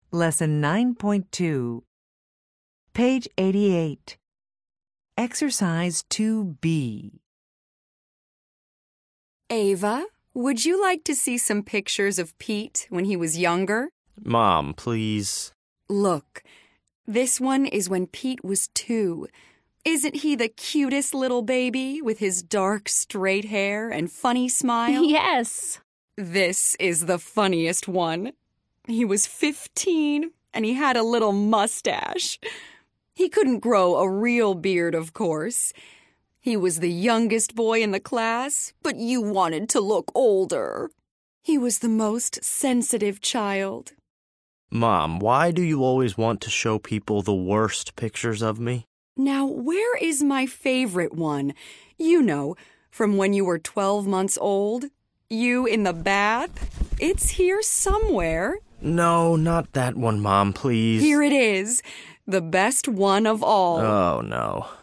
Lesson 9.2, page 88. Exercise 2B. Ava, would you like to see some pictures of Pete when he was younger? Mom, please. Look, this one is when Pete was 2. Isn't he the cutest little baby with his dark, straight hair and funny smile? Yes. This is the funniest one. He was 15 and he had a little mustache. He couldn't grow a real beard, of course. He was the youngest boy in the class, but you wanted to look older. He was the most sensitive child. Mom, why do you always want to show people the worst pictures of me? Now, where is my favorite one? You know, from when you were 12 months old. You in the bath? It's here somewhere. No, not that one, Mom, please. Here it is. The best one of all. Oh, no.